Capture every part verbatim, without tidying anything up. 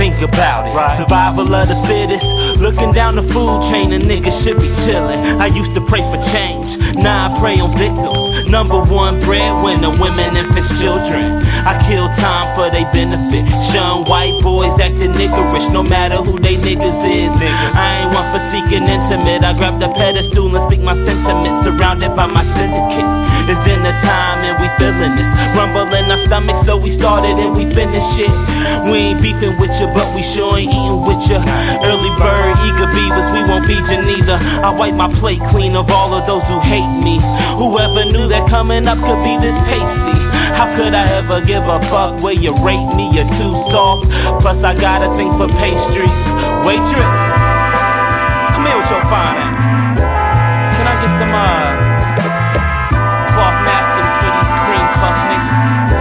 think about it. Right. Survival of the fittest. Looking down the food chain, a nigga should be chillin'. I used to pray for change, now I pray on victims. Number one breadwinner, women, infants, children. I kill time for they benefit. Shun white boys acting niggerish, no matter who they niggas is. I ain't one for speaking intimate. I grab the pedestal and speak my sentiments, surrounded by my syndicate. It's dinner time and we feelin' this. Rumble in our stomachs, so we started and we finished it. We ain't beefing with you, but we sure ain't eating with you. Early bird, eager beavers, we won't feed you neither. I wipe my plate clean of all of those who hate me. Whoever knew that coming up could be this tasty? How could I ever give a fuck where you rate me? You're too soft. Plus I got a thing for pastries. Waitress, come here with your fine ass. Can I get some uh cloth napkins for these cream puff niggas?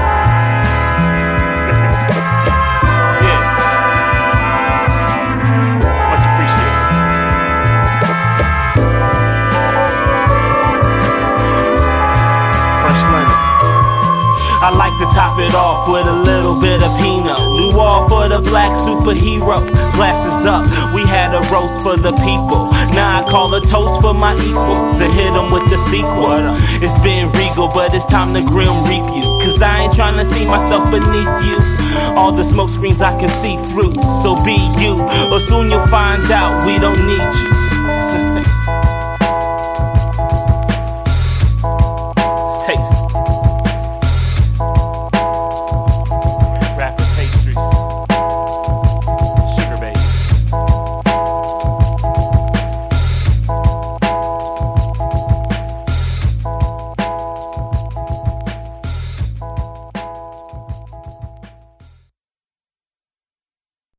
Yeah. Much appreciated. Fresh linen. I like to top it off with a little bit of Pinot Noir for the black superhero. Glasses up, we had a roast for the people. Now I call a toast for my equals and hit them with the sequel. It's been regal, but it's time to grim reap you. Cause I ain't tryna see myself beneath you. All the smoke screens I can see through. So be you, or soon you'll find out we don't need you.